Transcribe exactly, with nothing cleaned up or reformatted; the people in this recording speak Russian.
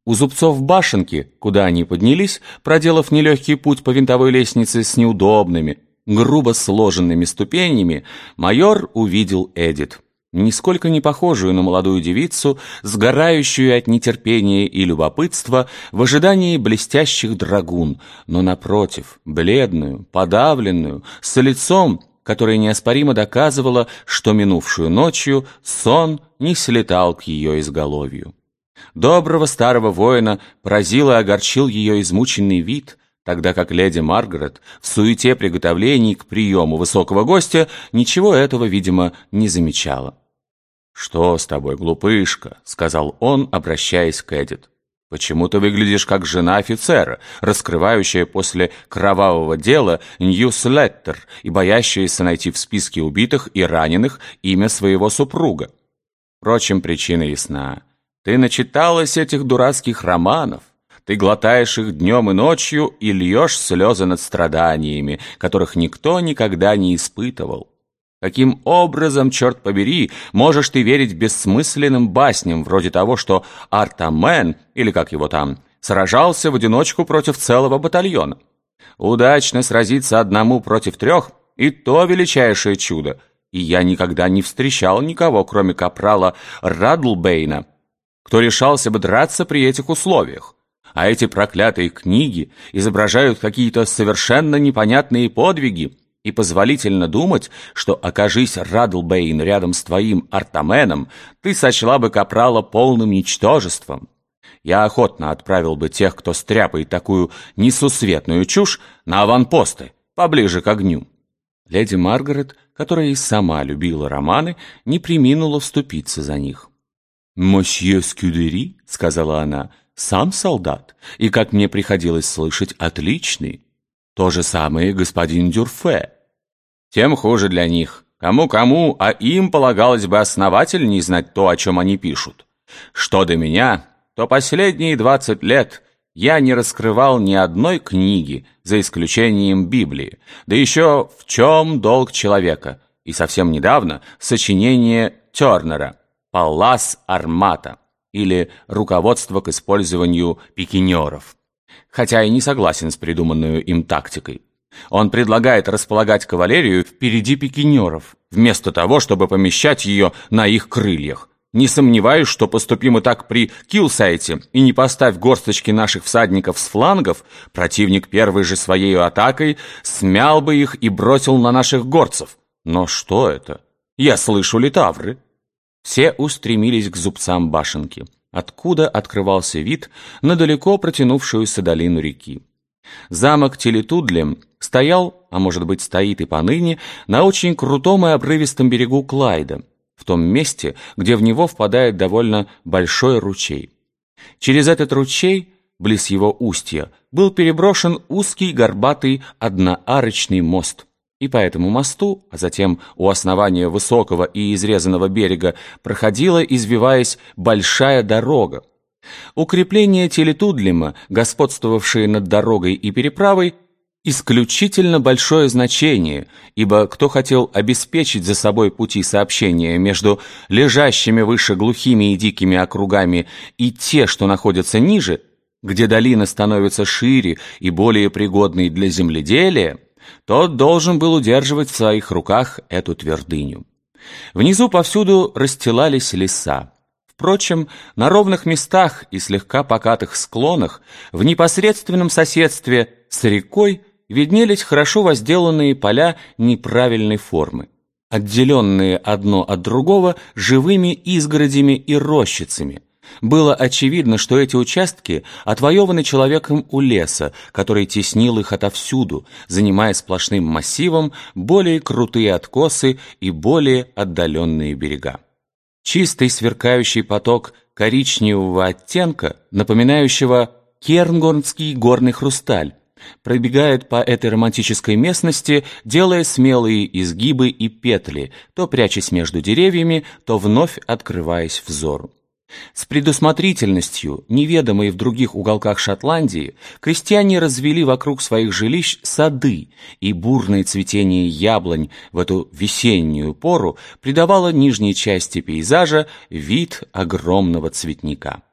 У зубцов башенки, куда они поднялись, проделав нелегкий путь по винтовой лестнице с неудобными, грубо сложенными ступенями, майор увидел Эдит, нисколько не похожую на молодую девицу, сгорающую от нетерпения и любопытства в ожидании блестящих драгун, но, напротив, бледную, подавленную, с лицом, которое неоспоримо доказывало, что минувшую ночью сон не слетал к ее изголовью. Доброго старого воина поразил и огорчил ее измученный вид, тогда как леди Маргарет в суете приготовлений к приему высокого гостя ничего этого, видимо, не замечала. «Что с тобой, глупышка?» — сказал он, обращаясь к Эдит. «Почему ты выглядишь как жена офицера, раскрывающая после кровавого дела ньюслеттер и боящаяся найти в списке убитых и раненых имя своего супруга? Впрочем, причина ясна. Ты начиталась этих дурацких романов, ты глотаешь их днем и ночью и льешь слезы над страданиями, которых никто никогда не испытывал. Каким образом, черт побери, можешь ты верить бессмысленным басням, вроде того, что Артамен, или как его там, сражался в одиночку против целого батальона? Удачно сразиться одному против трех — и то величайшее чудо, и я никогда не встречал никого, кроме капрала Радлбейна, кто решался бы драться при этих условиях. А эти проклятые книги изображают какие-то совершенно непонятные подвиги, и позволительно думать, что, окажись Радлбейн рядом с твоим Артаменом, ты сочла бы капрала полным ничтожеством. Я охотно отправил бы тех, кто стряпает такую несусветную чушь, на аванпосты, поближе к огню». Леди Маргарет, которая и сама любила романы, не преминула вступиться за них. «Мосье Скюдери, — сказала она, — сам солдат, и, как мне приходилось слышать, отличный. То же самое господин Дюрфе. Тем хуже для них. Кому-кому, а им полагалось бы основательней знать то, о чем они пишут. Что до меня, то последние двадцать лет я не раскрывал ни одной книги, за исключением Библии, да еще «В чем долг человека?» и совсем недавно сочинение Тернера «Паллас Армата» или «Руководство к использованию пикинеров». Хотя и не согласен с придуманную им тактикой. Он предлагает располагать кавалерию впереди пикинеров, вместо того, чтобы помещать ее на их крыльях. Не сомневаюсь, что поступим и так при Килсайте, и не поставь горсточки наших всадников с флангов, противник первой же своей атакой смял бы их и бросил на наших горцев. Но что это? Я слышу литавры. Все устремились к зубцам башенки, откуда открывался вид на далеко протянувшуюся долину реки. Замок Телетудлем стоял, а может быть стоит и поныне, на очень крутом и обрывистом берегу Клайда, в том месте, где в него впадает довольно большой ручей. Через этот ручей, близ его устья, был переброшен узкий горбатый одноарочный мост, и по этому мосту, а затем у основания высокого и изрезанного берега проходила, извиваясь, большая дорога. Укрепления Телетудлема, господствовавшие над дорогой и переправой, исключительно большое значение, ибо кто хотел обеспечить за собой пути сообщения между лежащими выше глухими и дикими округами и те, что находятся ниже, где долина становится шире и более пригодной для земледелия, тот должен был удерживать в своих руках эту твердыню. Внизу повсюду расстилались леса. Впрочем, на ровных местах и слегка покатых склонах, в непосредственном соседстве с рекой, виднелись хорошо возделанные поля неправильной формы, отделенные одно от другого живыми изгородями и рощицами. Было очевидно, что эти участки отвоеваны человеком у леса, который теснил их отовсюду, занимая сплошным массивом более крутые откосы и более отдаленные берега. Чистый сверкающий поток коричневого оттенка, напоминающего кернгорнский горный хрусталь, пробегает по этой романтической местности, делая смелые изгибы и петли, то прячась между деревьями, то вновь открываясь взору. С предусмотрительностью, неведомой в других уголках Шотландии, крестьяне развели вокруг своих жилищ сады, и бурное цветение яблонь в эту весеннюю пору придавало нижней части пейзажа вид огромного цветника.